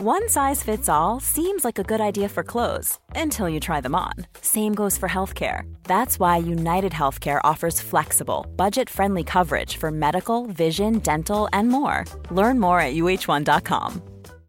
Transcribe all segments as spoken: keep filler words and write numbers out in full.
One size fits all seems like a good idea for clothes until you try them on. Same goes for healthcare. That's why United Healthcare offers flexible, budget-friendly coverage for medical, vision, dental, and more. Learn more at U H one dot com.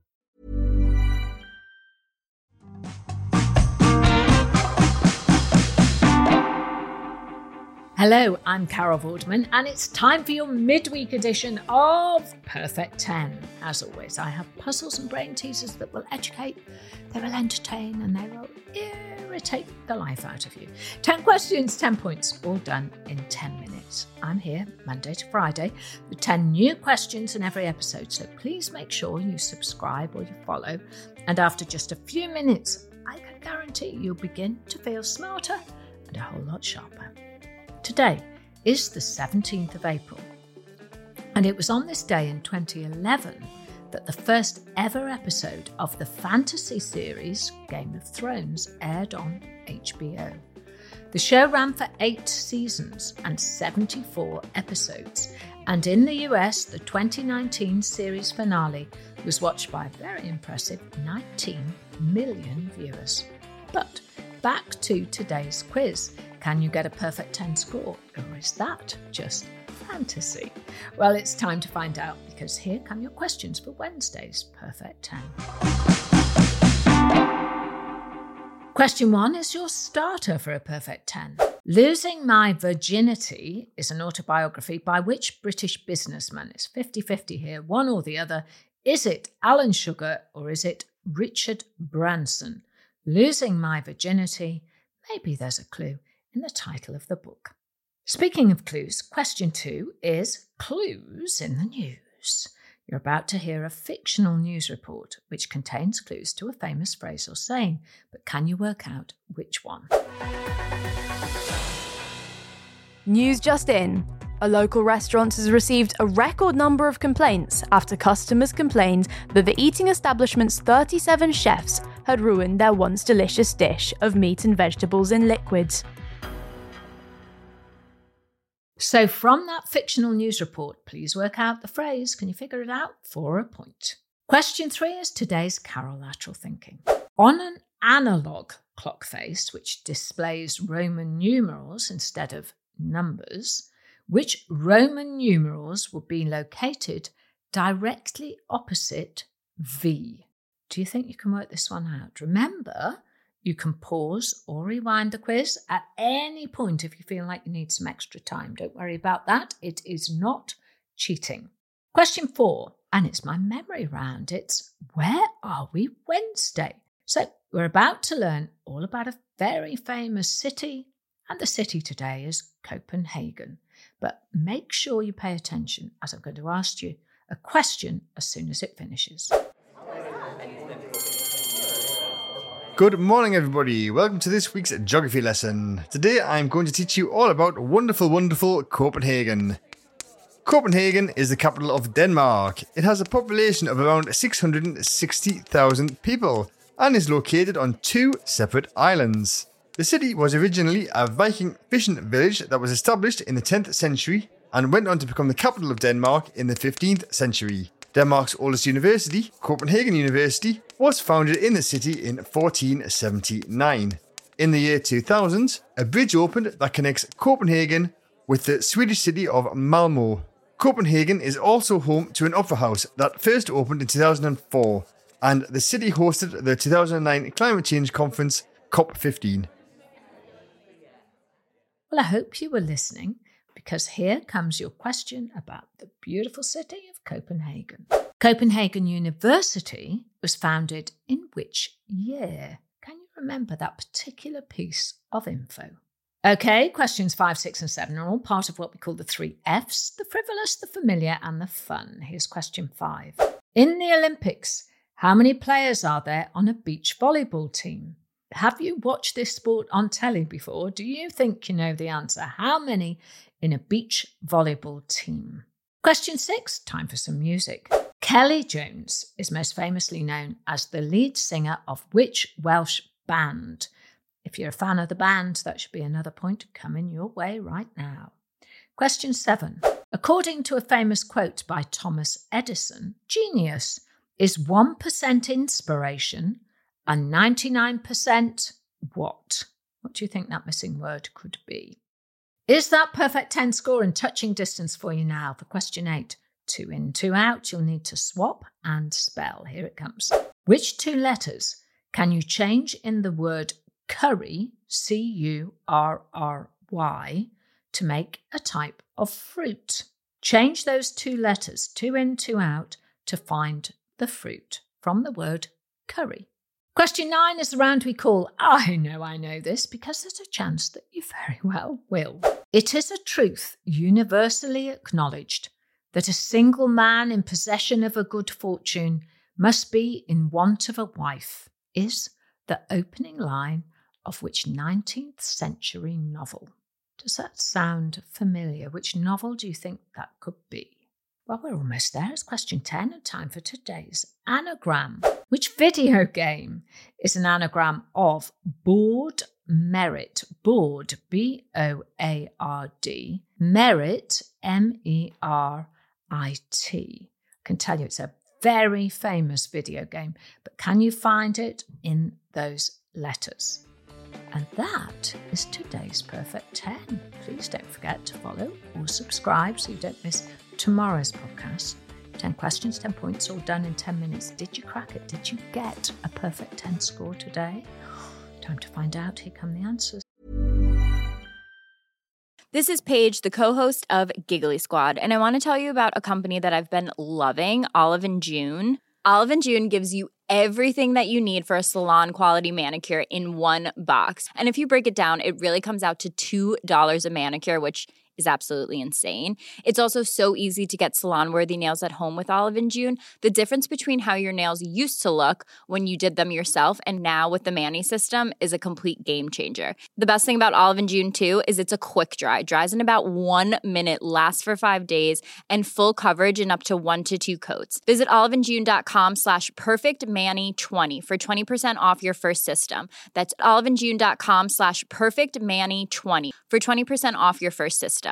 Hello, I'm Carol Vorderman, and it's time for your midweek edition of Perfect ten. As always, I have puzzles and brain teasers that will educate, they will entertain, and they will irritate the life out of you. ten questions, ten points, all done in ten minutes. I'm here Monday to Friday with ten new questions in every episode, so please make sure you subscribe or you follow. And after just a few minutes, I can guarantee you'll begin to feel smarter and a whole lot sharper. Today is the seventeenth of April, and it was on this day in twenty eleven that the first ever episode of the fantasy series Game of Thrones aired on H B O. The show ran for eight seasons and seventy-four episodes, and in the U S, the twenty nineteen series finale was watched by a very impressive nineteen million viewers. But back to today's quiz. Can you get a perfect ten score, or is that just fantasy? Well, it's time to find out, because here come your questions for Wednesday's Perfect ten. Question one is your starter for a Perfect ten. Losing My Virginity is an autobiography by which British businessman? It's fifty-fifty here, one or the other. Is it Alan Sugar or is it Richard Branson? Losing My Virginity, maybe there's a clue in the title of the book. Speaking of clues, question two is clues in the news. You're about to hear a fictional news report which contains clues to a famous phrase or saying, but can you work out which one? News just in. A local restaurant has received a record number of complaints after customers complained that the eating establishment's thirty-seven chefs had ruined their once delicious dish of meat and vegetables in liquids. So from that fictional news report, please work out the phrase. Can you figure it out? For a point. Question three is today's Carol Lateral Thinking. On an analog clock face, which displays Roman numerals instead of numbers, which Roman numerals would be located directly opposite V? Do you think you can work this one out? Remember, you can pause or rewind the quiz at any point if you feel like you need some extra time. Don't worry about that. It is not cheating. Question four, and it's my memory round. It's where are we Wednesday? So we're about to learn all about a very famous city, and the city today is Copenhagen. But make sure you pay attention, as I'm going to ask you a question as soon as it finishes. Good morning, everybody. Welcome to this week's geography lesson. Today I'm going to teach you all about wonderful, wonderful Copenhagen. Copenhagen is the capital of Denmark. It has a population of around six hundred sixty thousand people and is located on two separate islands. The city was originally a Viking fishing village that was established in the tenth century and went on to become the capital of Denmark in the fifteenth century. Denmark's oldest university, Copenhagen University, was founded in the city in fourteen seventy-nine. In the year two thousand, a bridge opened that connects Copenhagen with the Swedish city of Malmö. Copenhagen is also home to an opera house that first opened in two thousand four, and the city hosted the two thousand nine Climate Change Conference, COP fifteen. Well, I hope you were listening, because here comes your question about the beautiful city of Copenhagen. Copenhagen University was founded in which year? Can you remember that particular piece of info? Okay, questions five, six and seven are all part of what we call the three Fs, the frivolous, the familiar and the fun. Here's question five. In the Olympics, how many players are there on a beach volleyball team? Have you watched this sport on telly before? Do you think you know the answer? How many in a beach volleyball team? Question six, time for some music. Kelly Jones is most famously known as the lead singer of which Welsh band? If you're a fan of the band, that should be another point coming your way right now. Question seven. According to a famous quote by Thomas Edison, genius Is one percent inspiration and ninety-nine percent what? What do you think that missing word could be? Is that perfect ten score in touching distance for you now? For question eight, two in, two out, you'll need to swap and spell. Here it comes. Which two letters can you change in the word curry, C U R R Y, to make a type of fruit? Change those two letters, two in, two out, to find the fruit from the word curry. Question nine is the round we call I Know I Know This, because there's a chance that you very well will. It is a truth universally acknowledged that a single man in possession of a good fortune must be in want of a wife, is the opening line of which nineteenth century novel? Does that sound familiar? Which novel do you think that could be? Well, we're almost there. It's question ten and time for today's anagram. Which video game is an anagram of board merit? Board, B O A R D, merit, M E R I T. I can tell you it's a very famous video game, but can you find it in those letters? And that is today's Perfect ten. Please don't forget to follow or subscribe so you don't miss tomorrow's podcast. ten questions, ten points, all done in ten minutes. Did you crack it? Did you get a perfect ten score today? Time to find out. Here come the answers. This is Paige, the co-host of Giggly Squad, and I want to tell you about a company that I've been loving, Olive and June. Olive and June gives you everything that you need for a salon-quality manicure in one box. And if you break it down, it really comes out to two dollars a manicure, which is absolutely insane. It's also so easy to get salon-worthy nails at home with Olive and June. The difference between how your nails used to look when you did them yourself and now with the Mani system is a complete game changer. The best thing about Olive and June, too, is it's a quick dry. Dries in about one minute, lasts for five days, and full coverage in up to one to two coats. Visit oliveandjune.com slash perfectmani20 for twenty percent off your first system. That's oliveandjune.com slash perfectmani20 for twenty percent off your first system.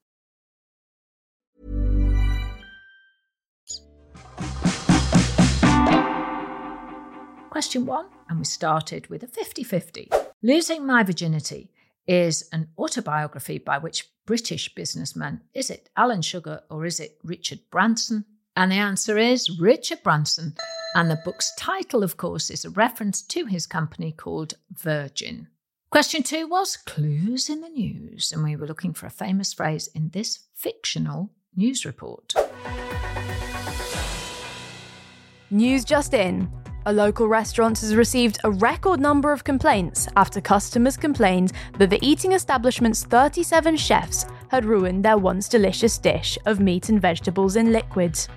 Question one, and we started with a fifty-fifty. Losing My Virginity is an autobiography by which British businessman? Is it Alan Sugar or is it Richard Branson? And the answer is Richard Branson. And the book's title, of course, is a reference to his company called Virgin. Question two was clues in the news, and we were looking for a famous phrase in this fictional news report. News just in. A local restaurant has received a record number of complaints after customers complained that the eating establishment's thirty-seven chefs had ruined their once delicious dish of meat and vegetables in liquids.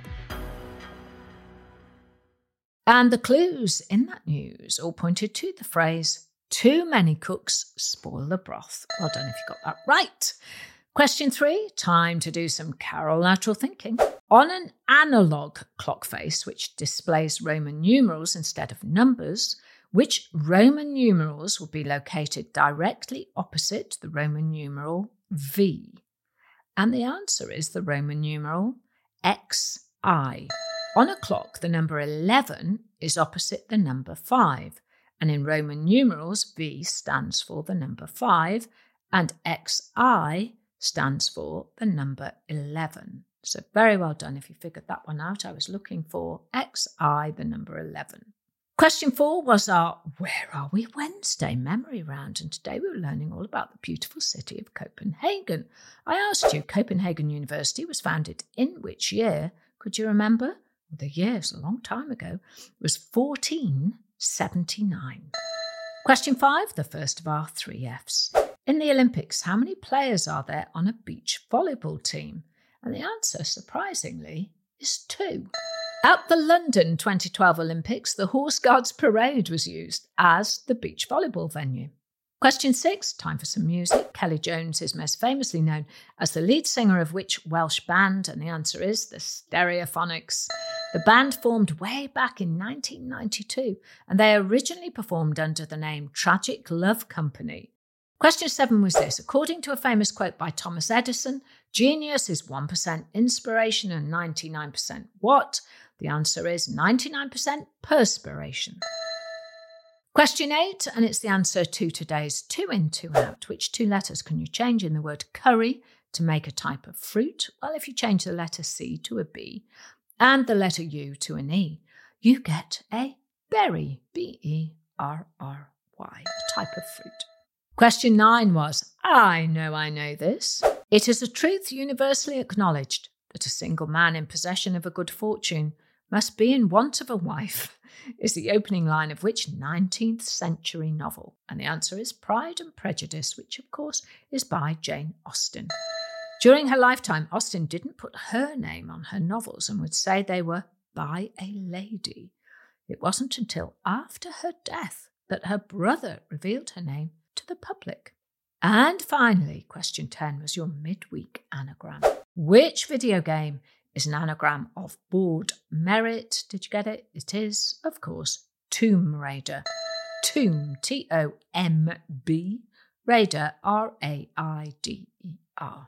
And the clues in that news all pointed to the phrase, too many cooks spoil the broth. Well done if you got that right. Question three, time to do some Carol lateral thinking. On an analogue clock face, which displays Roman numerals instead of numbers, which Roman numerals will be located directly opposite the Roman numeral V? And the answer is the Roman numeral X I. On a clock, the number eleven is opposite the number five. And in Roman numerals, V stands for the number five, and X I stands for the number eleven. So very well done if you figured that one out. I was looking for X I, the number eleven. Question four was our Where Are We Wednesday memory round, and today we were learning all about the beautiful city of Copenhagen. I asked you, Copenhagen University was founded in which year? Could you remember? Well, the year is a long time ago. It was fourteen seventy-nine. Question five, the first of our three Fs. In the Olympics, how many players are there on a beach volleyball team? And the answer, surprisingly, is two. At the London twenty twelve Olympics, the Horse Guards Parade was used as the beach volleyball venue. Question six, time for some music. Kelly Jones is most famously known as the lead singer of which Welsh band? And the answer is the Stereophonics. The band formed way back in nineteen ninety-two, and they originally performed under the name Tragic Love Company. Question seven was this. According to a famous quote by Thomas Edison, genius is one percent inspiration and ninety-nine percent what? The answer is ninety-nine percent perspiration. Question eight, and it's the answer to today's two in, two out. Which two letters can you change in the word curry to make a type of fruit? Well, if you change the letter C to a B and the letter U to an E, you get a berry, B E R R Y, a type of fruit. Question nine was, I know I know this. It is a truth universally acknowledged that a single man in possession of a good fortune must be in want of a wife, is the opening line of which nineteenth century novel? And the answer is Pride and Prejudice, which of course is by Jane Austen. During her lifetime, Austen didn't put her name on her novels and would say they were by a lady. It wasn't until after her death that her brother revealed her name to the public. And finally, question ten was your midweek anagram. Which video game is an anagram of board merit? Did you get it? It is, of course, Tomb Raider. Tomb, T O M B, Raider, R A I D E R.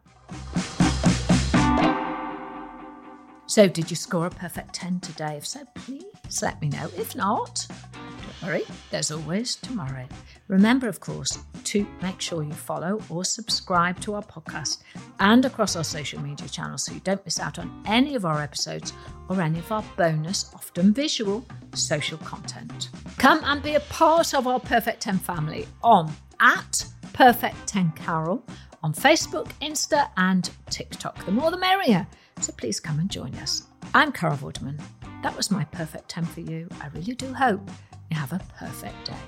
So did you score a perfect ten today? If so, please let me know. If not, don't worry, there's always tomorrow. Remember, of course, to make sure you follow or subscribe to our podcast and across our social media channels so you don't miss out on any of our episodes or any of our bonus, often visual, social content. Come and be a part of our Perfect ten family on at Perfect ten Carol on Facebook, Insta and TikTok. The more the merrier. So please come and join us. I'm Carol Vorderman. That was my Perfect ten for you. I really do hope you have a perfect day.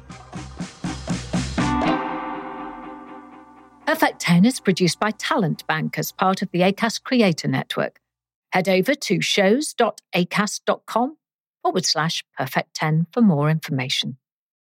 Perfect ten is produced by Talent Bank as part of the Acast Creator Network. Head over to shows.acast.com forward slash perfect 10 for more information.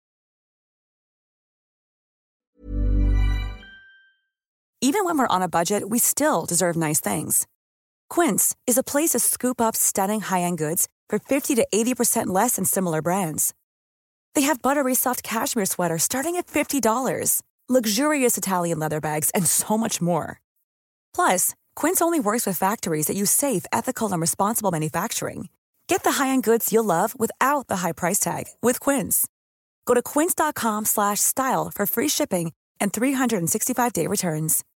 Even when we're on a budget, we still deserve nice things. Quince is a place to scoop up stunning high-end goods for fifty to eighty percent less than similar brands. They have buttery soft cashmere sweaters starting at fifty dollars, luxurious Italian leather bags, and so much more. Plus, Quince only works with factories that use safe, ethical, and responsible manufacturing. Get the high-end goods you'll love without the high price tag with Quince. Go to quince.com slash style for free shipping and three sixty-five day returns.